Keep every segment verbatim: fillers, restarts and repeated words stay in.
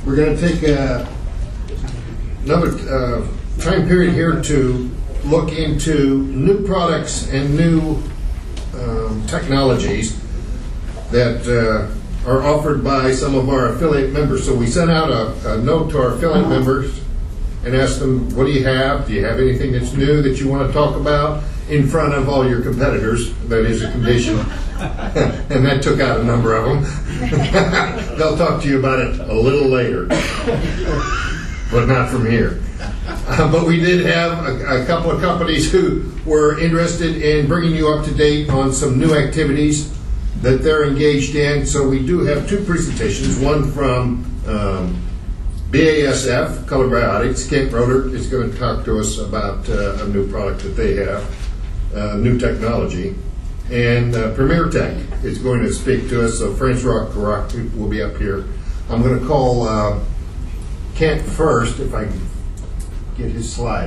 We're going to take a, another uh, time period here to look into new products and new um, technologies that uh, are offered by some of our affiliate members. So we sent out a, a note to our affiliate members and asked them, what do you have? Do you have anything that's new that you want to talk about in front of all your competitors? That is a condition. And that took out a number of them. They'll talk to you about it a little later, but not from here. Uh, but we did have a, a couple of companies who were interested in bringing you up to date on some new activities that they're engaged in. So we do have two presentations, one from um, B A S F, Color Biotics. Kent Roeder is going to talk to us about uh, a new product that they have, uh, new technology. And uh, Premier Tech is going to speak to us, so Francois Rock will be up here. I'm going to call uh, Kent first, if I can get his slide.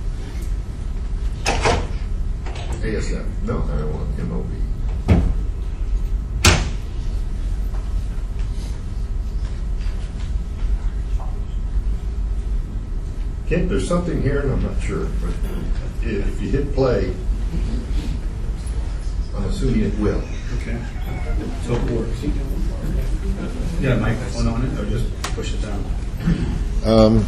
A S F. No, I don't want M O B. Kent, there's something here, and I'm not sure, but if you hit play, I'm assuming it will. Okay. So it works. You got a microphone on it, or just push it down? Um,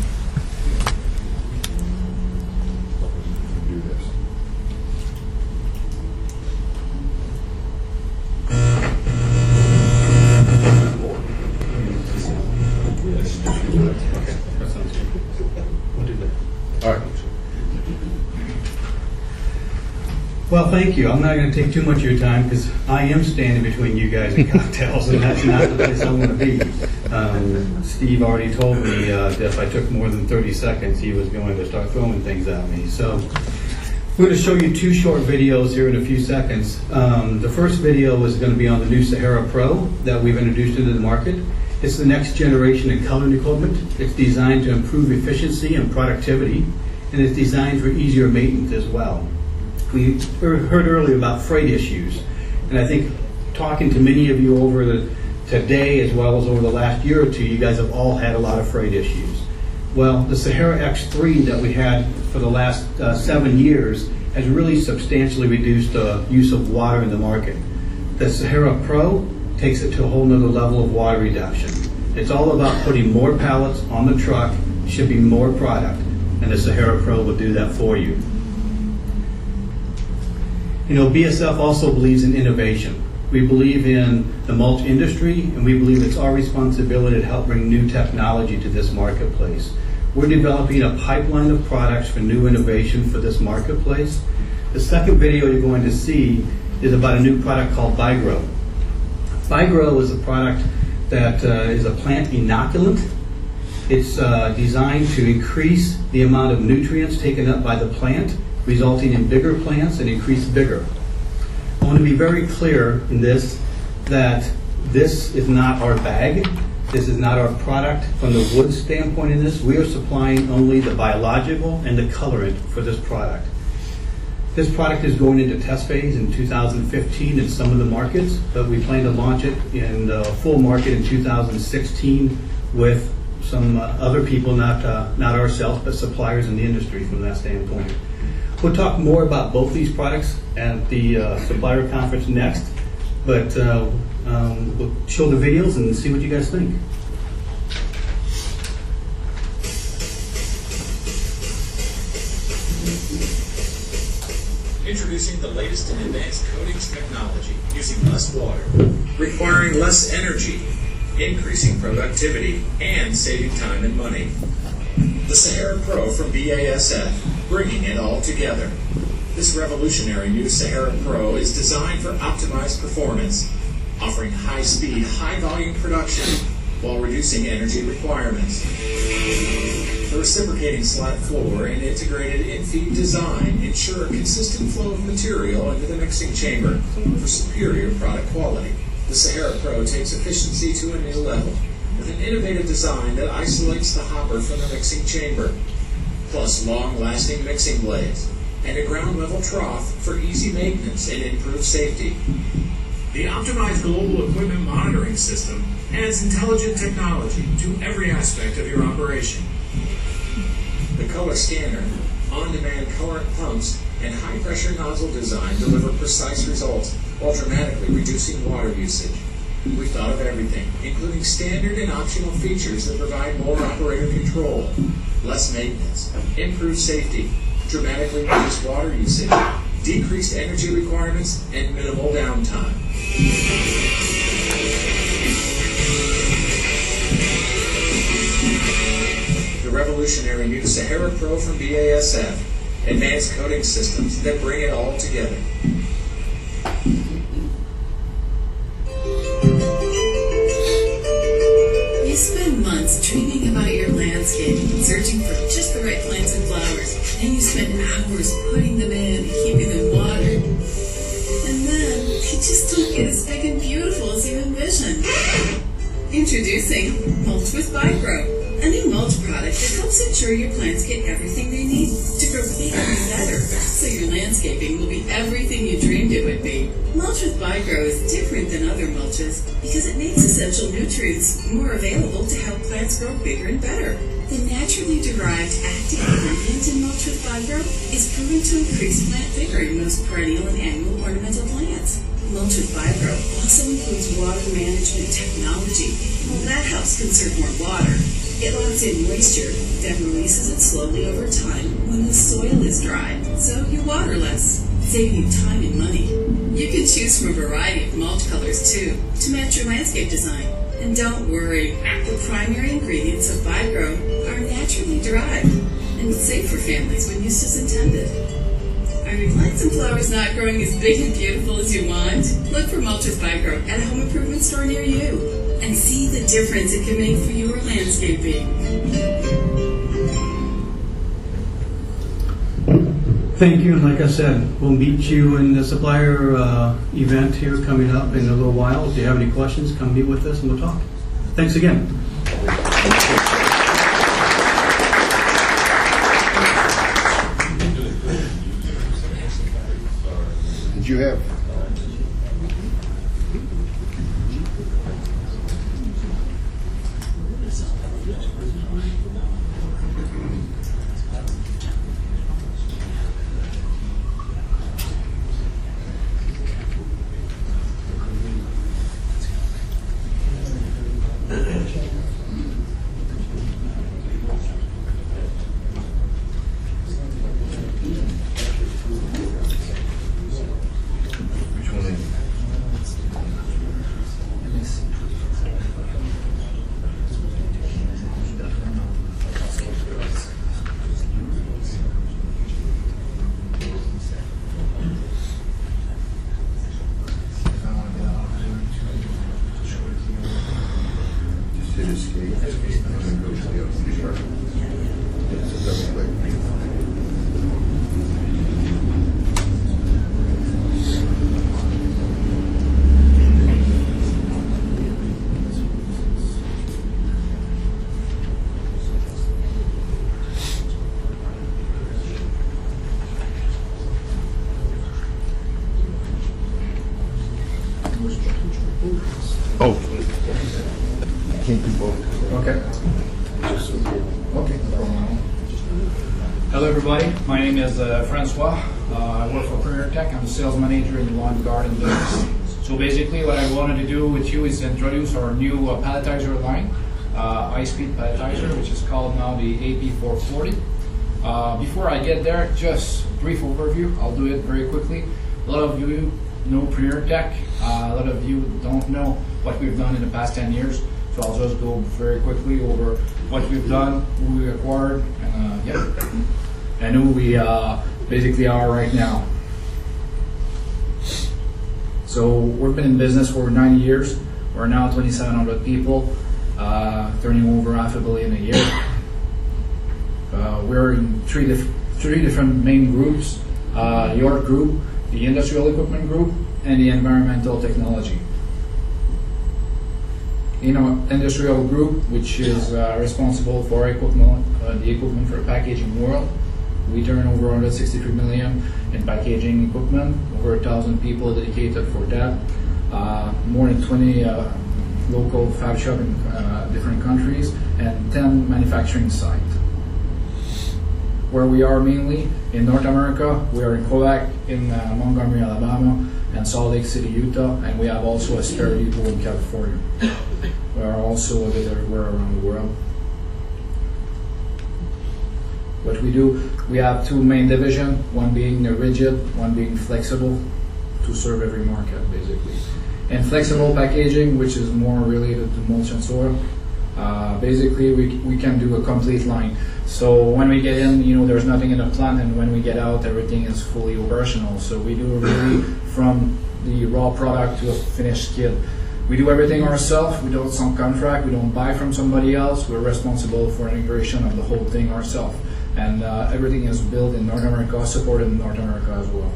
do this. Okay, that sounds good. We'll do that. All right. Well, thank you. I'm not going to take too much of your time because I am standing between you guys and cocktails, and that's not the place I want to be. Um, Steve already told me uh, that if I took more than thirty seconds, he was going to start throwing things at me. So we're going to show you two short videos here in a few seconds. Um, the first video is going to be on the new Sahara Pro that we've introduced into the market. It's the next generation of coloring equipment. It's designed to improve efficiency and productivity, and it's designed for easier maintenance as well. We heard earlier about freight issues, and I think talking to many of you over the, today as well as over the last year or two, you guys have all had a lot of freight issues. Well, the Sahara X three that we had for the last uh, seven years has really substantially reduced the use of water in the market. The Sahara Pro takes it to a whole nother level of water reduction. It's all about putting more pallets on the truck, shipping more product, and the Sahara Pro will do that for you. You know, B S F also believes in innovation. We believe in the mulch industry, and we believe it's our responsibility to help bring new technology to this marketplace. We're developing a pipeline of products for new innovation for this marketplace. The second video you're going to see is about a new product called Bigro. Bigro is a product that uh, is a plant inoculant. It's uh, designed to increase the amount of nutrients taken up by the plant, resulting in bigger plants and increased vigor. I want to be very clear in this that this is not our bag. This is not our product from the wood standpoint in this. We are supplying only the biological and the colorant for this product. This product is going into test phase in two thousand fifteen in some of the markets, but we plan to launch it in the full market in two thousand sixteen with some uh, other people, not, uh, not ourselves, but suppliers in the industry from that standpoint. We'll talk more about both these products at the uh, supplier conference next, but uh, um, we'll show the videos and see what you guys think. Introducing the latest in advanced coatings technology, using less water, requiring less energy, increasing productivity, and saving time and money. The Sahara Pro from B A S F, bringing it all together. This revolutionary new Sahara Pro is designed for optimized performance, offering high-speed, high-volume production while reducing energy requirements. The reciprocating slat floor and integrated in-feed design ensure a consistent flow of material into the mixing chamber for superior product quality. The Sahara Pro takes efficiency to a new level with an innovative design that isolates the hopper from the mixing chamber, plus long-lasting mixing blades and a ground-level trough for easy maintenance and improved safety. The optimized global equipment monitoring system adds intelligent technology to every aspect aspect of your operation. The color scanner, on-demand colorant pumps, and high-pressure nozzle design deliver precise results while dramatically reducing water usage. We've thought of everything, including standard and optional features that provide more operator control, less maintenance, improved safety, dramatically reduced water usage, decreased energy requirements, and minimal downtime. The revolutionary new Sahara Pro from B A S F, advanced coating systems that bring it all together. You spend months dreaming about your landscape, searching for just the right plants and flowers, and you spend hours putting them in and keeping them watered. And then they just don't get as big and beautiful as you envisioned. Introducing Mulch with Bipro, a new mulch product that helps ensure your plants get everything they need to grow bigger and better, so your landscaping will be everything you dreamed it would be. Mulch with Bipro is different than other mulches because it makes essential nutrients more available to help plants grow bigger and better. The naturally derived active ingredient in Mulch with Bipro is proven to increase plant vigor in most perennial and annual ornamental plants. Mulch with Bipro also includes water management technology. Well, that helps conserve more water. It locks in moisture, then releases it slowly over time when the soil is dry, so you water less, saving you time and money. You can choose from a variety of mulch colors, too, to match your landscape design. And don't worry, the primary ingredients of Bipro are naturally derived and safe for families when used as intended. Are your plants and flowers not growing as big and beautiful as you want? Look for Mulch with Bipro at a home improvement store near you and see the difference it can make for your landscaping. Thank you, and like I said, we'll meet you in the supplier uh, event here coming up in a little while. If you have any questions, come meet with us and we'll talk. Thanks again. Did you have? Oh. Can't do both. Okay. Okay. Hello, everybody. My name is uh, Francois. Uh, I work for Premier Tech. I'm the sales manager in the lawn and garden business. So basically, what I wanted to do with you is introduce our new uh, palletizer line, uh, high-speed palletizer, which is called now the A P four forty. Uh, before I get there, just a brief overview. I'll do it very quickly. A lot of you know Premier Tech. Uh, a lot of you don't know what we've done in the past ten years. So I'll just go very quickly over what we've done, who we acquired, and, uh, yeah, and who we uh, basically are right now. So we've been in business for ninety years. We're now twenty-seven hundred people, uh, turning over half a billion a year. Uh, we're in three, dif three different main groups: uh, York Group, the Industrial Equipment Group, and the Environmental Technology. In our industrial group, which is uh, responsible for equipment, uh, the equipment for the packaging world, we turn over one hundred sixty-three million in packaging equipment, over a thousand people dedicated for that, uh, more than twenty uh, local fab shops in uh, different countries, and ten manufacturing site. Where we are mainly in North America, we are in Quebec, in uh, Montgomery, Alabama, and Salt Lake City, Utah, and we have also a spare depot in California. We are also a bit everywhere around the world. What we do, we have two main divisions, one being the rigid, one being flexible, to serve every market basically. And flexible packaging, which is more related to mulch and soil, uh, basically we, we can do a complete line. So when we get in, you know, there's nothing in the plant, and when we get out, everything is fully operational. So we do really from the raw product to a finished skid. We do everything ourselves. We don't subcontract. We don't buy from somebody else. We're responsible for integration of the whole thing ourselves. And uh, everything is built in North America, supported in North America as well.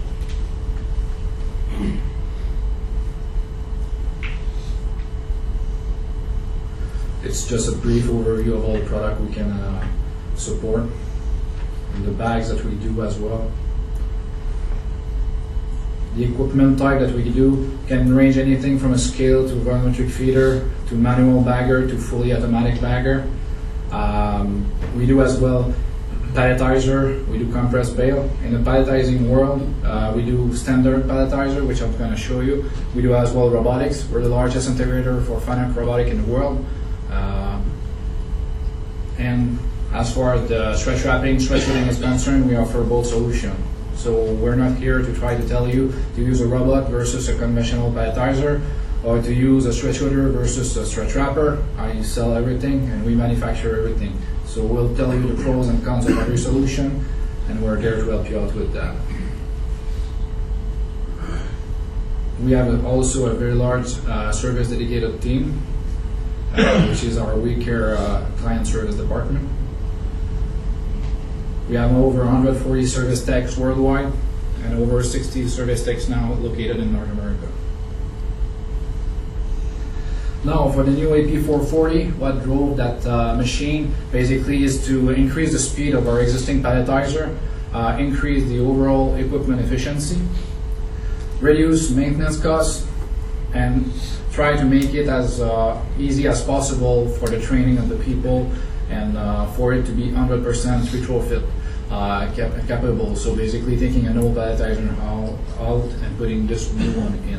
It's just a brief overview of all the product we can uh, support, and the bags that we do as well. The equipment type that we do can range anything from a scale to volumetric feeder to manual bagger to fully automatic bagger. Um, we do as well palletizer, we do compressed bale. In the palletizing world, uh, we do standard palletizer, which I'm going to show you. We do as well robotics. We're the largest integrator for Fanuc robotic in the world. Uh, and as far as the stretch wrapping, stretch fitting is concerned, we offer both solutions. So we're not here to try to tell you to use a robot versus a conventional palletizer, or to use a stretch footer versus a stretch wrapper. I sell everything and we manufacture everything. So we'll tell you the pros and cons of every solution, and we're there to help you out with that. We have also a very large uh, service dedicated team, uh, which is our We Care uh, client service department. We have over one hundred forty service techs worldwide and over sixty service techs now located in North America. Now, for the new A P four forty, what drove that uh, machine basically is to increase the speed of our existing palletizer, uh, increase the overall equipment efficiency, reduce maintenance costs, and try to make it as uh, easy as possible for the training of the people, and uh, for it to be one hundred percent retrofit uh, cap capable. So basically taking an old palletizer out and putting this new one in.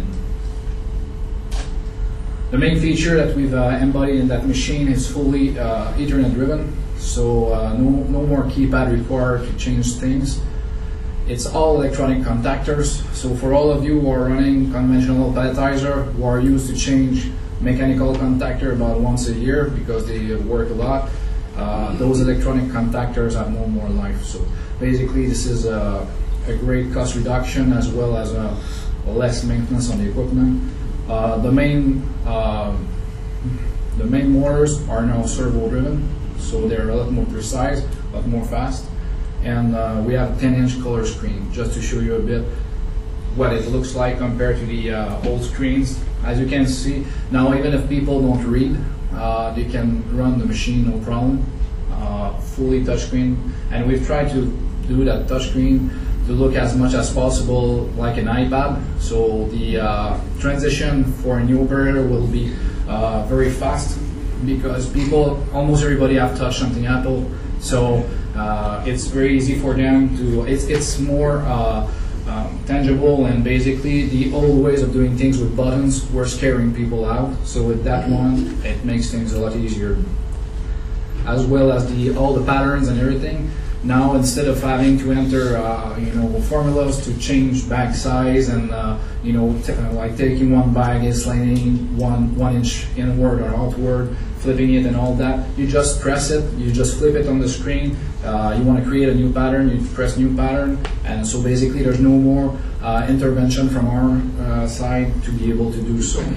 The main feature that we've uh, embodied in that machine is fully uh, Ethernet driven, so uh, no, no more keypad required to change things. It's all electronic contactors, so for all of you who are running conventional palletizer, who are used to change mechanical contactor about once a year because they work a lot, uh, those electronic contactors have no more life. So basically this is a, a great cost reduction as well as a, a less maintenance on the equipment. Uh, the main uh, the main motors are now servo driven, so they're a lot more precise, a lot more fast. And uh, we have a ten inch color screen, just to show you a bit what it looks like compared to the uh, old screens. As you can see, now even if people don't read, uh, they can run the machine no problem, uh, fully touchscreen. And we've tried to do that touchscreen to look as much as possible like an iPad. So the uh, transition for a new operator will be uh, very fast, because people, almost everybody have touched something Apple. So uh, it's very easy for them to, it's, it's more uh, um, tangible, and basically the old ways of doing things with buttons were scaring people out. So with that one, it makes things a lot easier. As well as the all the patterns and everything. Now, instead of having to enter, uh, you know, formulas to change bag size and, uh, you know, t like taking one bag and sliding one one inch inward or outward, flipping it and all that, you just press it, you just flip it on the screen. Uh, you want to create a new pattern, you press new pattern, and so basically there's no more uh, intervention from our uh, side to be able to do so.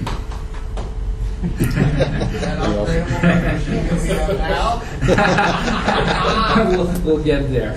we'll, we'll get there.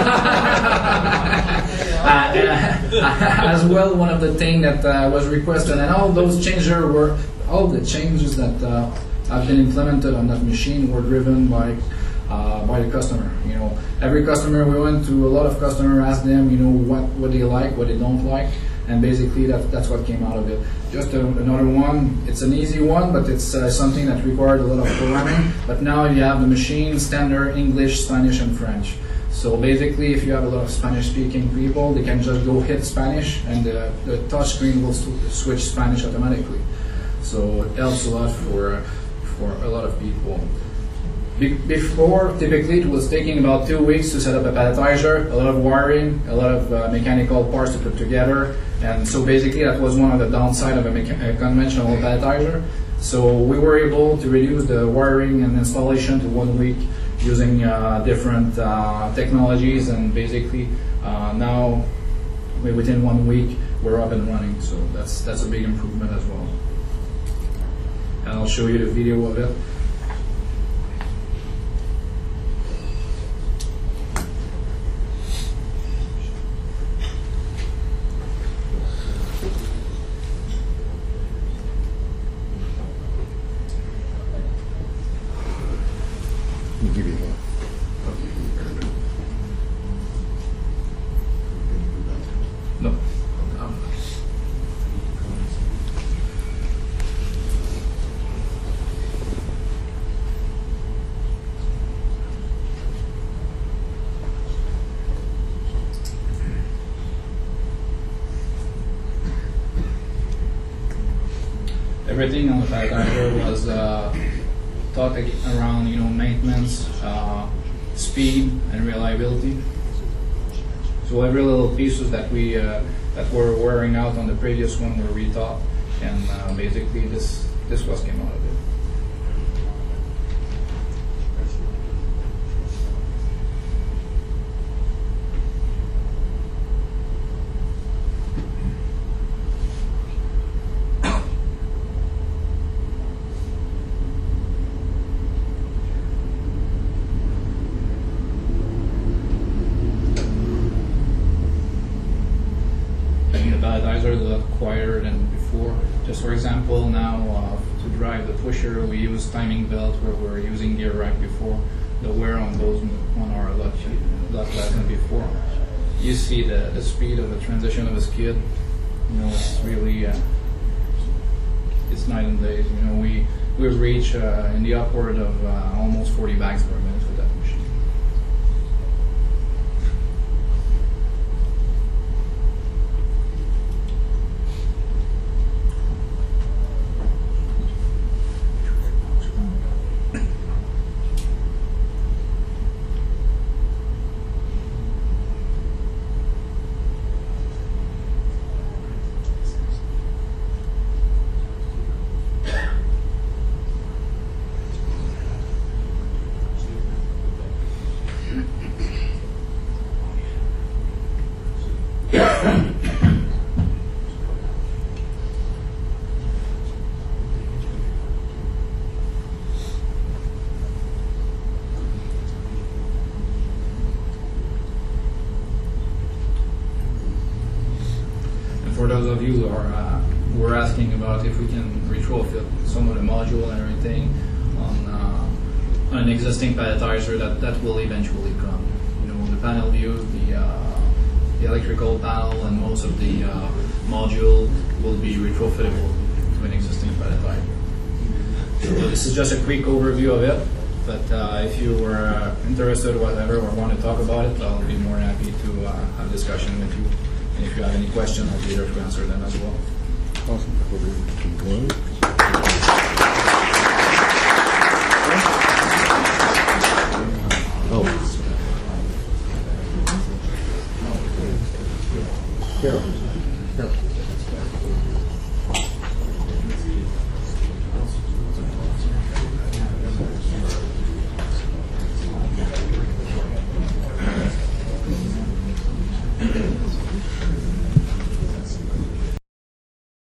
uh, uh, as well, one of the things that uh, was requested, and all those changes were, all the changes that uh, have been implemented on that machine were driven by uh, by the customer. You know, every customer, we went to a lot of customers, asked them, you know, what what they like, what they don't like. and basically that, that's what came out of it. Just a, another one, it's an easy one, but it's uh, something that required a lot of programming. But now you have the machine, standard English, Spanish, and French. So basically, if you have a lot of Spanish-speaking people, they can just go hit Spanish, and the, the touch screen will switch Spanish automatically. So it helps a lot for, for a lot of people. Be before, typically, it was taking about two weeks to set up a palletizer, a lot of wiring, a lot of uh, mechanical parts to put together. And so basically, that was one of the downside of a, a conventional palletizer. So we were able to reduce the wiring and installation to one week using uh, different uh, technologies, and basically uh, now within one week we're up and running. So that's that's a big improvement as well. And I'll show you the video of it. I'll give you that. No. Um, Everything on the palletizer was uh, thought around, you know, maintenance, uh, speed, and reliability. So every little pieces that we uh, that were wearing out on the previous one were rethought, and uh, basically this this was came out of it. Palletizer is a lot quieter than before. Just for example, now uh, to drive the pusher, we use timing belt where we're using gear rack before. The wear on those one are a lot, a lot less than before. You see the, the speed of the transition of a skid. You know, it's really uh, it's night and day. You know, we we reach uh, in the upward of uh, almost forty bags per minute with that machine. For those of you who are uh, were asking about if we can retrofit some of the module and everything on, uh, on an existing palletizer, that, that will eventually come. You know, the panel view, the, uh, the electrical panel, and most of the uh, module will be retrofittable to an existing palletizer. So this is just a quick overview of it, but uh, if you were uh, interested, whatever, or want to talk about it, I'll be more than happy to uh, have a discussion with you. And if you have any questions, I'll be here to answer them as well. Awesome. Oh. Carol. Carol.